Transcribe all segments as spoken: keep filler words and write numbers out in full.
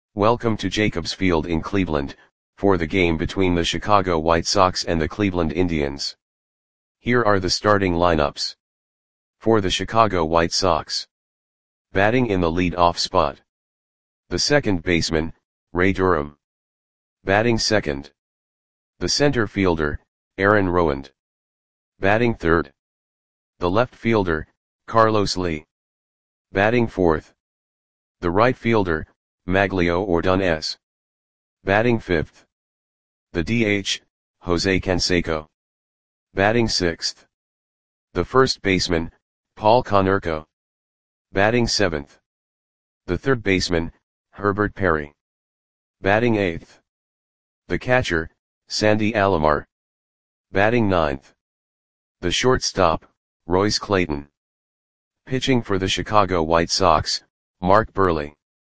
Welcome to Jacobs Field in Cleveland, for the game between the Chicago White Sox and the Cleveland Indians. Here are the starting lineups. For the Chicago White Sox. Batting in the lead-off spot. The second baseman, Ray Durham. Batting second. The center fielder, Aaron Rowand. Batting third. The left fielder, Carlos Lee. Batting fourth. The right fielder, Magglio Ordonez. Batting fifth. The D H, Jose Canseco. Batting sixth. The first baseman, Paul Konerko. Batting seventh. The third baseman, Herbert Perry. Batting eighth. The catcher, Sandy Alomar. Batting ninth. The shortstop, Royce Clayton. Pitching for the Chicago White Sox, Mark Buehrle.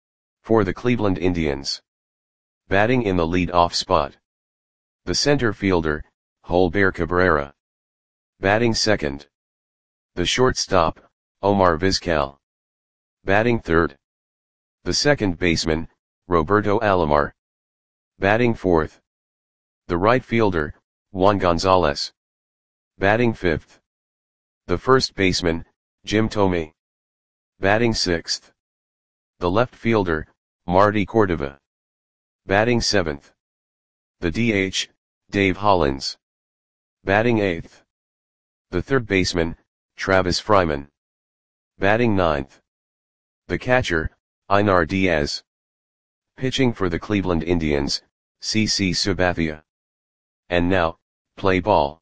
For the Cleveland Indians. Batting in the lead-off spot. The center fielder, Jolber Cabrera. Batting second. The shortstop, Omar Vizquel. Batting third. The second baseman, Roberto Alomar. Batting fourth. The right fielder, Juan Gonzalez. Batting fifth. The first baseman, Jim Thome. Batting sixth. The left fielder, Marty Cordova. Batting seventh. The D H, Dave Hollins. Batting eighth. The third baseman, Travis Fryman. Batting ninth. The catcher, Einar Diaz. Pitching for the Cleveland Indians, C C Sabathia. And now, play ball.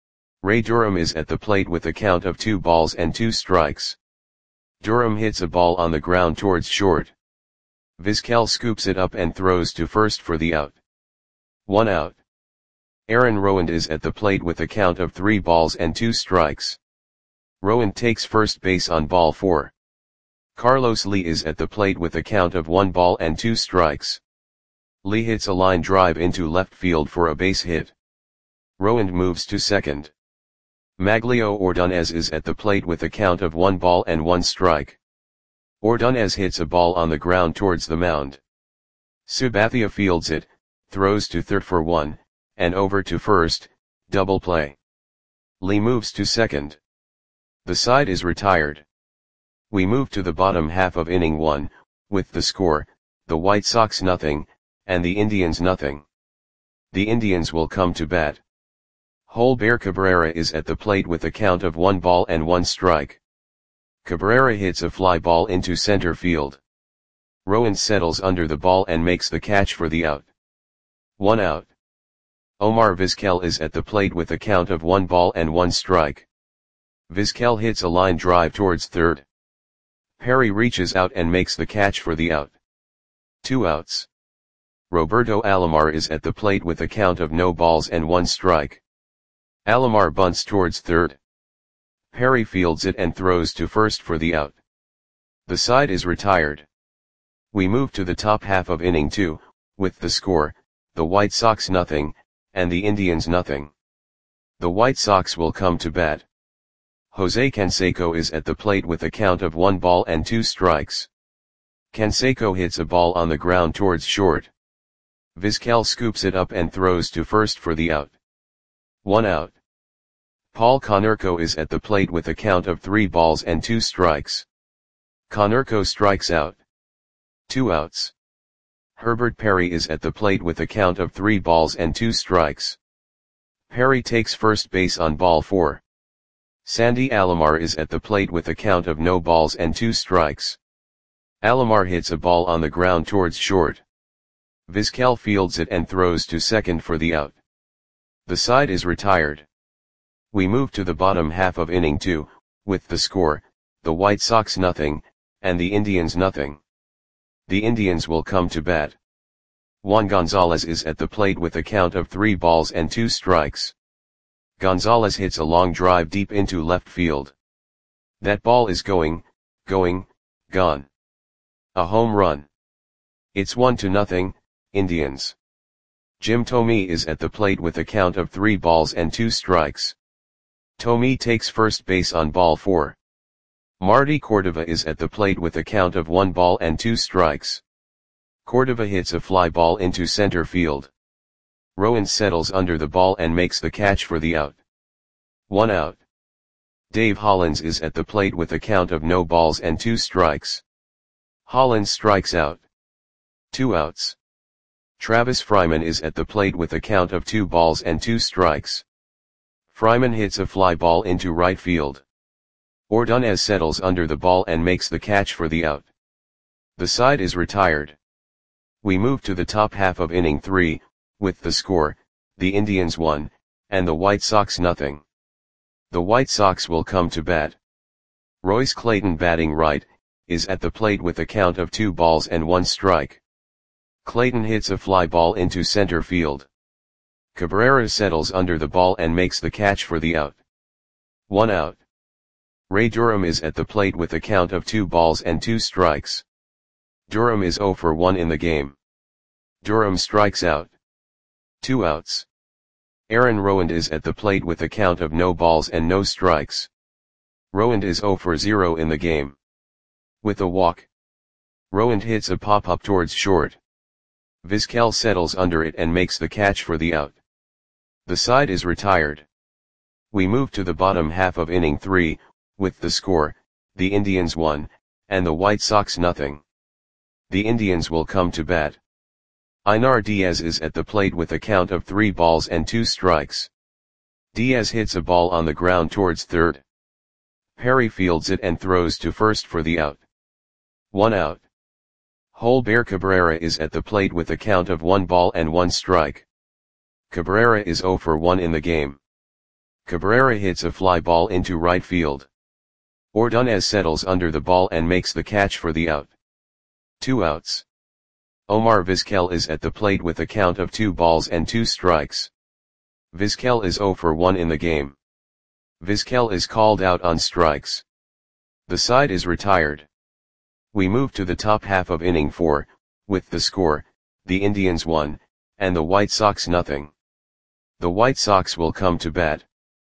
Ray Durham is at the plate with a count of two balls and two strikes. Durham hits a ball on the ground towards short. Vizquel scoops it up and throws to first for the out. One out. Aaron Rowand is at the plate with a count of three balls and two strikes. Rowand takes first base on ball four. Carlos Lee is at the plate with a count of one ball and two strikes. Lee hits a line drive into left field for a base hit. Rowand moves to second. Magglio Ordonez is at the plate with a count of one ball and one strike. Ordonez hits a ball on the ground towards the mound. Sabathia fields it, throws to third for one, and over to first, double play. Lee moves to second. The side is retired. We move to the bottom half of inning one, with the score, the White Sox nothing, and the Indians nothing. The Indians will come to bat. Jolber Cabrera is at the plate with a count of one ball and one strike. Cabrera hits a fly ball into center field. Rowand settles under the ball and makes the catch for the out. One out. Omar Vizquel is at the plate with a count of one ball and one strike. Vizquel hits a line drive towards third. Perry reaches out and makes the catch for the out. Two outs. Roberto Alomar is at the plate with a count of no balls and one strike. Alomar bunts towards third. Perry fields it and throws to first for the out. The side is retired. We move to the top half of inning two, with the score, the White Sox nothing, and the Indians nothing. The White Sox will come to bat. Jose Canseco is at the plate with a count of one ball and two strikes. Canseco hits a ball on the ground towards short. Vizquel scoops it up and throws to first for the out. One out. Paul Konerko is at the plate with a count of three balls and two strikes. Konerko strikes out. Two outs. Herbert Perry is at the plate with a count of three balls and two strikes. Perry takes first base on ball four. Sandy Alomar is at the plate with a count of no balls and two strikes. Alomar hits a ball on the ground towards short. Vizquel fields it and throws to second for the out. The side is retired. We move to the bottom half of inning two, with the score, the White Sox nothing, and the Indians nothing. The Indians will come to bat. Juan Gonzalez is at the plate with a count of three balls and two strikes. Gonzalez hits a long drive deep into left field. That ball is going, going, gone. A home run. It's one to nothing, Indians. Jim Thome is at the plate with a count of three balls and two strikes. Thome takes first base on ball four. Marty Cordova is at the plate with a count of one ball and two strikes. Cordova hits a fly ball into center field. Rowan settles under the ball and makes the catch for the out. One out. Dave Hollins is at the plate with a count of no balls and two strikes. Hollins strikes out. Two outs. Travis Fryman is at the plate with a count of two balls and two strikes. Fryman hits a fly ball into right field. Ordonez settles under the ball and makes the catch for the out. The side is retired. We move to the top half of inning three, with the score, the Indians one, and the White Sox nothing. The White Sox will come to bat. Royce Clayton, batting right, is at the plate with a count of two balls and one strike. Clayton hits a fly ball into center field. Cabrera settles under the ball and makes the catch for the out. One out. Ray Durham is at the plate with a count of two balls and two strikes. Durham is zero for one in the game. Durham strikes out. Two outs. Aaron Rowand is at the plate with a count of no balls and no strikes. Rowand is zero for zero in the game. With a walk. Rowand hits a pop-up towards short. Vizquel settles under it and makes the catch for the out. The side is retired. We move to the bottom half of inning three, with the score, the Indians one, and the White Sox nothing. The Indians will come to bat. Einar Diaz is at the plate with a count of three balls and two strikes. Diaz hits a ball on the ground towards third. Perry fields it and throws to first for the out. One out. Holber Cabrera is at the plate with a count of one ball and one strike. Cabrera is zero for one in the game. Cabrera hits a fly ball into right field. Ordonez settles under the ball and makes the catch for the out. Two outs. Omar Vizquel is at the plate with a count of two balls and two strikes. Vizquel is zero for one in the game. Vizquel is called out on strikes. The side is retired. We move to the top half of inning four, with the score, the Indians one, and the White Sox nothing. The White Sox will come to bat.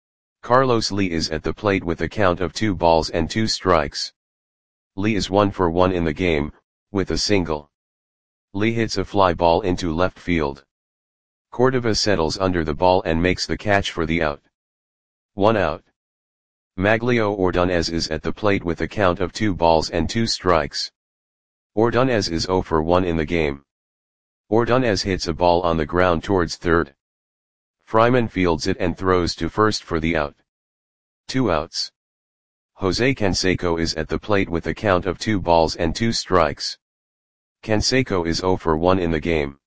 Carlos Lee is at the plate with a count of two balls and two strikes. Lee is one for one in the game, with a single. Lee hits a fly ball into left field. Cordova settles under the ball and makes the catch for the out. One out. Maglio Ordonez is at the plate with a count of two balls and two strikes. Ordonez is zero for one in the game. Ordonez hits a ball on the ground towards third. Fryman fields it and throws to first for the out. Two outs. Jose Canseco is at the plate with a count of two balls and two strikes. Canseco is zero for one in the game.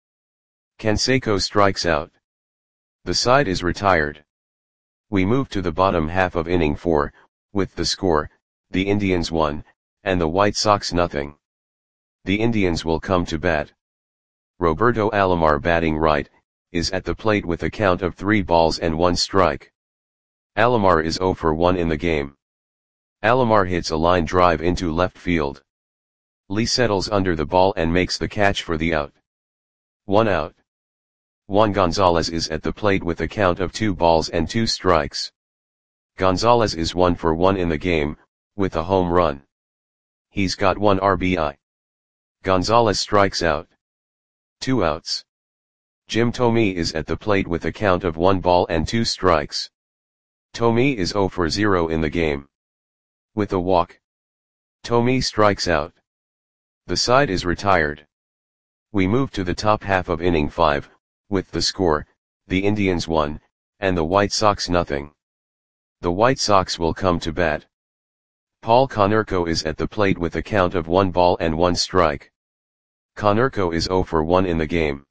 Canseco strikes out. The side is retired. We move to the bottom half of inning four, with the score, the Indians one, and the White Sox nothing. The Indians will come to bat. Roberto Alomar, batting right, is at the plate with a count of three balls and one strike. Alomar is zero for one in the game. Alomar hits a line drive into left field. Lee settles under the ball and makes the catch for the out. One out. Juan Gonzalez is at the plate with a count of two balls and two strikes. Gonzalez is one for one in the game, with a home run. He's got one R B I. Gonzalez strikes out. Two outs. Jim Thome is at the plate with a count of one ball and two strikes. Thome is zero for zero in the game. With a walk. Thome strikes out. The side is retired. We move to the top half of inning five, with the score, the Indians one, and the White Sox nothing. The White Sox will come to bat. Paul Konerko is at the plate with a count of one ball and one strike. Konerko is zero for one in the game.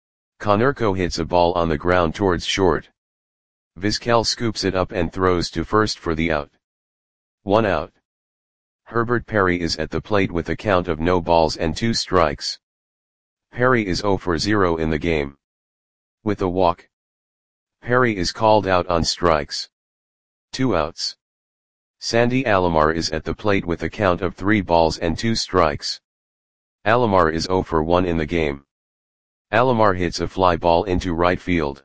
Konerko hits a ball on the ground towards short. Vizquel scoops it up and throws to first for the out. One out. Herbert Perry is at the plate with a count of no balls and two strikes. Perry is zero for zero in the game. With a walk. Perry is called out on strikes. Two outs. Sandy Alomar is at the plate with a count of three balls and two strikes. Alomar is zero for one in the game. Alomar hits a fly ball into right field.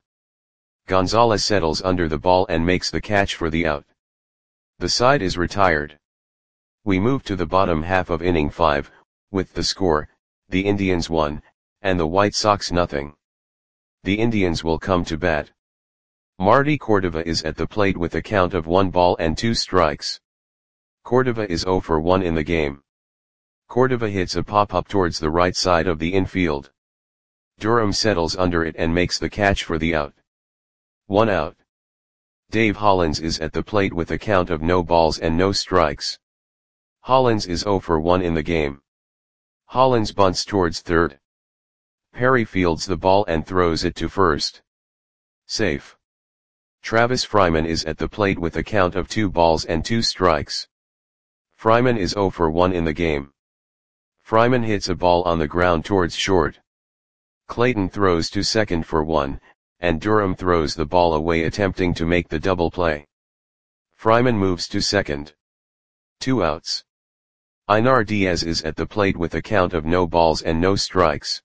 Gonzalez settles under the ball and makes the catch for the out. The side is retired. We move to the bottom half of inning five, with the score, the Indians one, and the White Sox nothing. The Indians will come to bat. Marty Cordova is at the plate with a count of one ball and two strikes. Cordova is zero for one in the game. Cordova hits a pop-up towards the right side of the infield. Durham settles under it and makes the catch for the out. One out. Dave Hollins is at the plate with a count of no balls and no strikes. Hollins is zero for one in the game. Hollins bunts towards third. Perry fields the ball and throws it to first. Safe. Travis Fryman is at the plate with a count of two balls and two strikes. Fryman is zero for one in the game. Fryman hits a ball on the ground towards short. Clayton throws to second for one, and Durham throws the ball away attempting to make the double play. Fryman moves to second. Two outs. Einar Diaz is at the plate with a count of no balls and no strikes.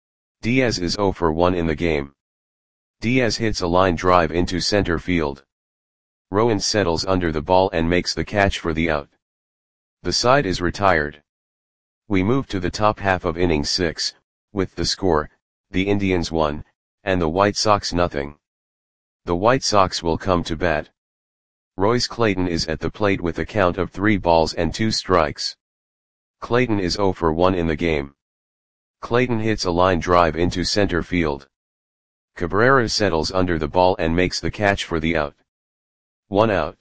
Diaz is zero for one in the game. Diaz hits a line drive into center field. Rowan settles under the ball and makes the catch for the out. The side is retired. We move to the top half of inning six, with the score, the Indians one, and the White Sox nothing. The White Sox will come to bat. Royce Clayton is at the plate with a count of three balls and two strikes. Clayton is zero for one in the game. Clayton hits a line drive into center field. Cabrera settles under the ball and makes the catch for the out. One out.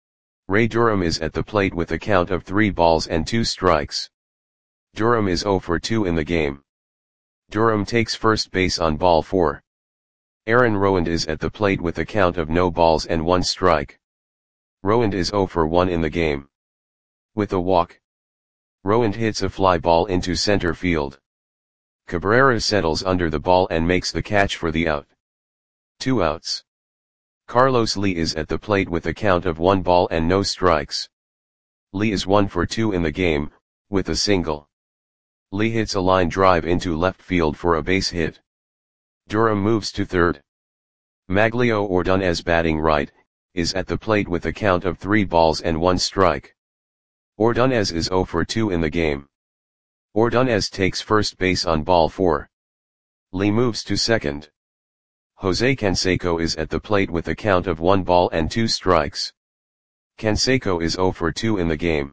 Ray Durham is at the plate with a count of three balls and two strikes. Durham is zero for two in the game. Durham takes first base on ball four. Aaron Rowand is at the plate with a count of no balls and one strike. Rowand is zero for one in the game. With a walk. Rowand hits a fly ball into center field. Cabrera settles under the ball and makes the catch for the out. Two outs. Carlos Lee is at the plate with a count of one ball and no strikes. Lee is one for two in the game, with a single. Lee hits a line drive into left field for a base hit. Durham moves to third. Maglio Ordonez, batting right, is at the plate with a count of three balls and one strike. Ordonez is zero for two in the game. Ordonez takes first base on ball four. Lee moves to second. Jose Canseco is at the plate with a count of one ball and two strikes. Canseco is zero for two in the game.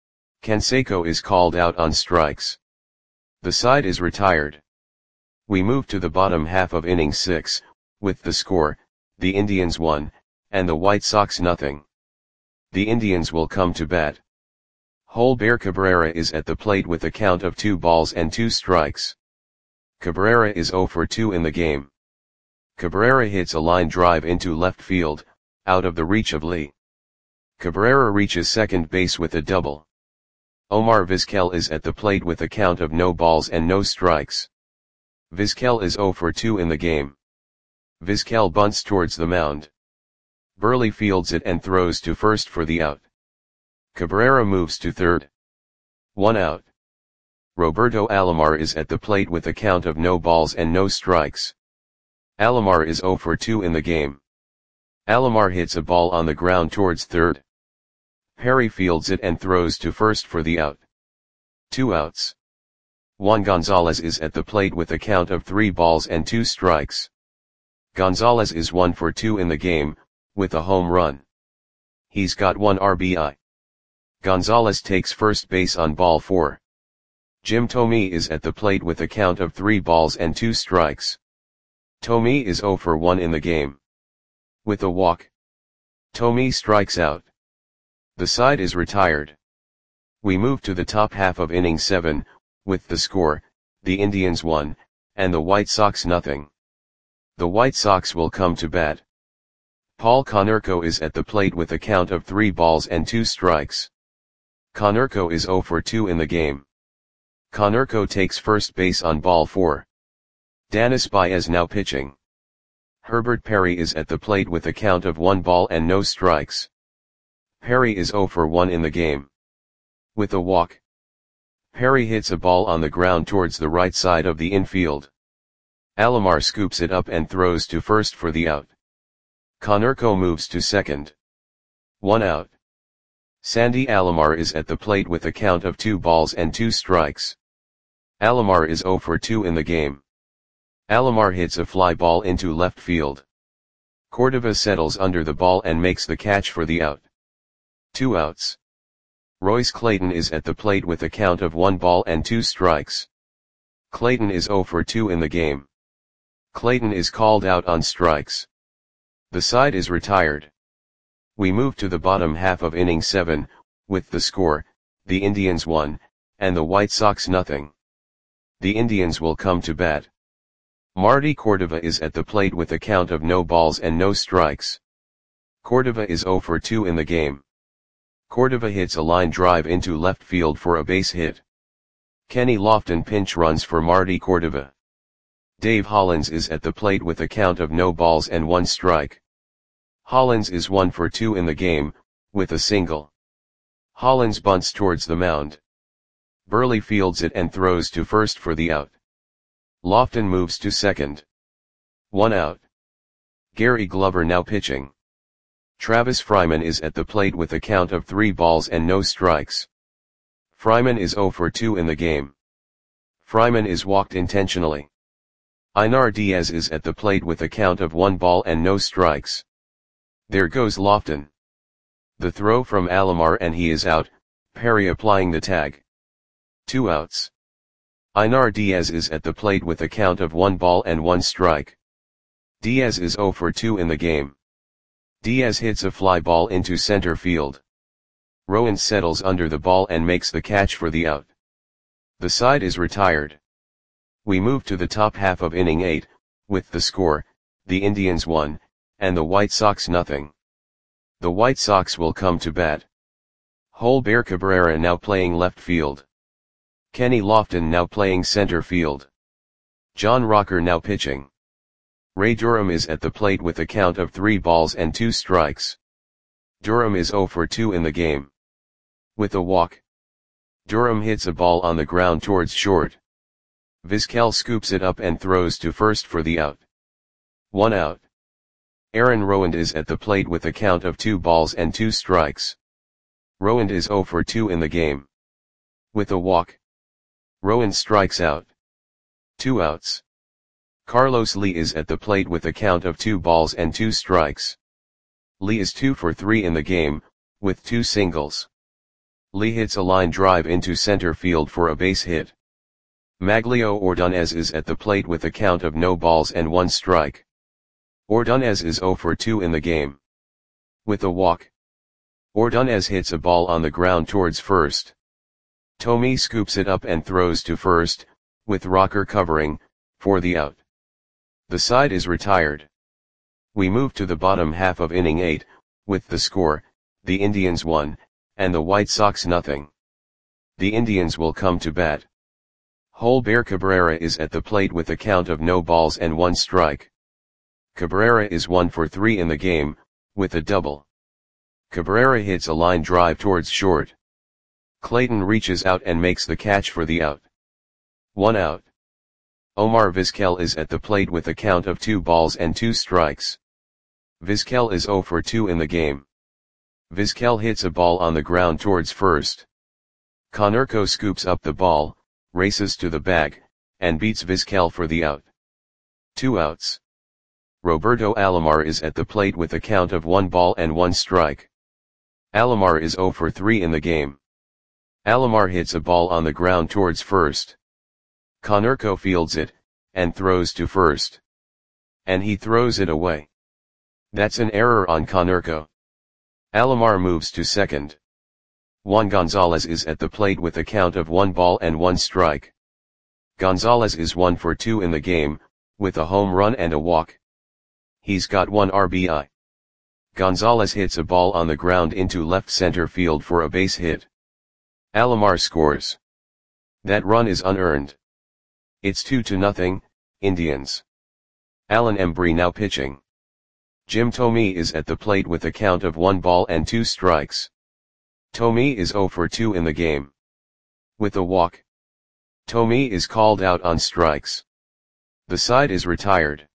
Canseco is called out on strikes. The side is retired. We move to the bottom half of inning six, with the score, the Indians one, and the White Sox nothing. The Indians will come to bat. Holber Cabrera is at the plate with a count of two balls and two strikes. Cabrera is zero for two in the game. Cabrera hits a line drive into left field, out of the reach of Lee. Cabrera reaches second base with a double. Omar Vizquel is at the plate with a count of no balls and no strikes. Vizquel is zero for two in the game. Vizquel bunts towards the mound. Burley fields it and throws to first for the out. Cabrera moves to third. One out. Roberto Alomar is at the plate with a count of no balls and no strikes. Alomar is zero for two in the game. Alomar hits a ball on the ground towards third. Perry fields it and throws to first for the out. Two outs. Juan Gonzalez is at the plate with a count of three balls and two strikes. Gonzalez is one for two in the game, with a home run. He's got one R B I. Gonzalez takes first base on ball four. Jim Thome is at the plate with a count of three balls and two strikes. Thome is zero for one in the game. With a walk. Thome strikes out. The side is retired. We move to the top half of inning seven, with the score, the Indians one, and the White Sox nothing. The White Sox will come to bat. Paul Konerko is at the plate with a count of three balls and two strikes. Konerko is zero for two in the game. Konerko takes first base on ball four. Danis Baez now pitching. Herbert Perry is at the plate with a count of one ball and no strikes. Perry is zero for one in the game. With a walk. Perry hits a ball on the ground towards the right side of the infield. Alomar scoops it up and throws to first for the out. Konerko moves to second. One out. Sandy Alomar is at the plate with a count of two balls and two strikes. Alomar is zero for two in the game. Alomar hits a fly ball into left field. Cordova settles under the ball and makes the catch for the out. Two outs. Royce Clayton is at the plate with a count of one ball and two strikes. Clayton is zero for two in the game. Clayton is called out on strikes. The side is retired. We move to the bottom half of inning seven, with the score, the Indians one, and the White Sox nothing. The Indians will come to bat. Marty Cordova is at the plate with a count of no balls and no strikes. Cordova is zero for two in the game. Cordova hits a line drive into left field for a base hit. Kenny Lofton pinch runs for Marty Cordova. Dave Hollins is at the plate with a count of no balls and one strike. Hollins is one for two in the game, with a single. Hollins bunts towards the mound. Burley fields it and throws to first for the out. Lofton moves to second. One out. Gary Glover now pitching. Travis Fryman is at the plate with a count of three balls and no strikes. Fryman is zero for two in the game. Fryman is walked intentionally. Einar Diaz is at the plate with a count of one ball and no strikes. There goes Lofton. The throw from Alomar and he is out, Perry applying the tag. Two outs. Einar Diaz is at the plate with a count of one ball and one strike. Diaz is zero for two in the game. Diaz hits a fly ball into center field. Rowan settles under the ball and makes the catch for the out. The side is retired. We move to the top half of inning eight, with the score, the Indians one, and the White Sox nothing. The White Sox will come to bat. Holber Cabrera now playing left field. Kenny Lofton now playing center field. John Rocker now pitching. Ray Durham is at the plate with a count of three balls and two strikes. Durham is zero for two in the game. With a walk. Durham hits a ball on the ground towards short. Vizquel scoops it up and throws to first for the out. One out. Aaron Rowand is at the plate with a count of two balls and two strikes. Rowand is zero for two in the game. With a walk. Rowand strikes out. Two outs. Carlos Lee is at the plate with a count of two balls and two strikes. Lee is two for three in the game, with two singles. Lee hits a line drive into center field for a base hit. Maglio Ordonez is at the plate with a count of no balls and one strike. Ordonez is zero for two in the game. With a walk. Ordonez hits a ball on the ground towards first. Tommy scoops it up and throws to first, with Rocker covering, for the out. The side is retired. We move to the bottom half of inning eight, with the score, the Indians one, and the White Sox nothing. The Indians will come to bat. Holber Cabrera is at the plate with a count of no balls and one strike. Cabrera is one for three in the game, with a double. Cabrera hits a line drive towards short. Clayton reaches out and makes the catch for the out. One out. Omar Vizquel is at the plate with a count of two balls and two strikes. Vizquel is zero for two in the game. Vizquel hits a ball on the ground towards first. Konerko scoops up the ball, races to the bag, and beats Vizquel for the out. Two outs. Roberto Alomar is at the plate with a count of one ball and one strike. Alomar is zero for three in the game. Alomar hits a ball on the ground towards first. Konerko fields it, and throws to first. And he throws it away. That's an error on Konerko. Alomar moves to second. Juan Gonzalez is at the plate with a count of one ball and one strike. Gonzalez is one for two in the game, with a home run and a walk. He's got one R B I. Gonzalez hits a ball on the ground into left center field for a base hit. Alomar scores. That run is unearned. It's two to nothing, Indians. Alan Embry now pitching. Jim Thome is at the plate with a count of one ball and two strikes. Thome is zero for two in the game. With a walk. Thome is called out on strikes. The side is retired.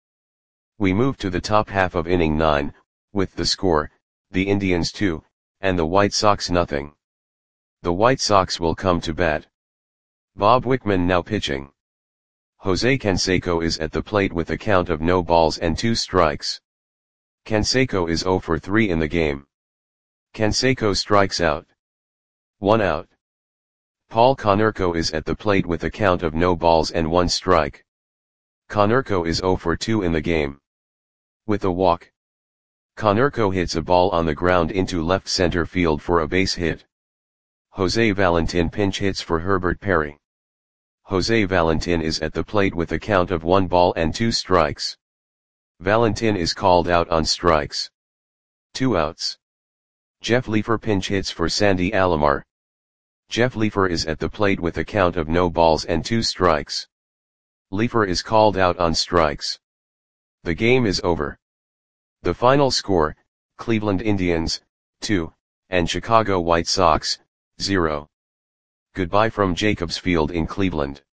We move to the top half of inning nine, with the score, the Indians two, and the White Sox nothing. The White Sox will come to bat. Bob Wickman now pitching. Jose Canseco is at the plate with a count of no balls and two strikes. Canseco is zero for three in the game. Canseco strikes out. One out. Paul Konerko is at the plate with a count of no balls and one strike. Konerko is zero for two in the game. With a walk. Konerko hits a ball on the ground into left center field for a base hit. Jose Valentin pinch hits for Herbert Perry. Jose Valentin is at the plate with a count of one ball and two strikes. Valentin is called out on strikes. Two outs. Jeff Leefer pinch hits for Sandy Alomar. Jeff Leefer is at the plate with a count of no balls and two strikes. Leefer is called out on strikes. The game is over. The final score, Cleveland Indians, two, and Chicago White Sox, zero. Goodbye from Jacobs Field in Cleveland.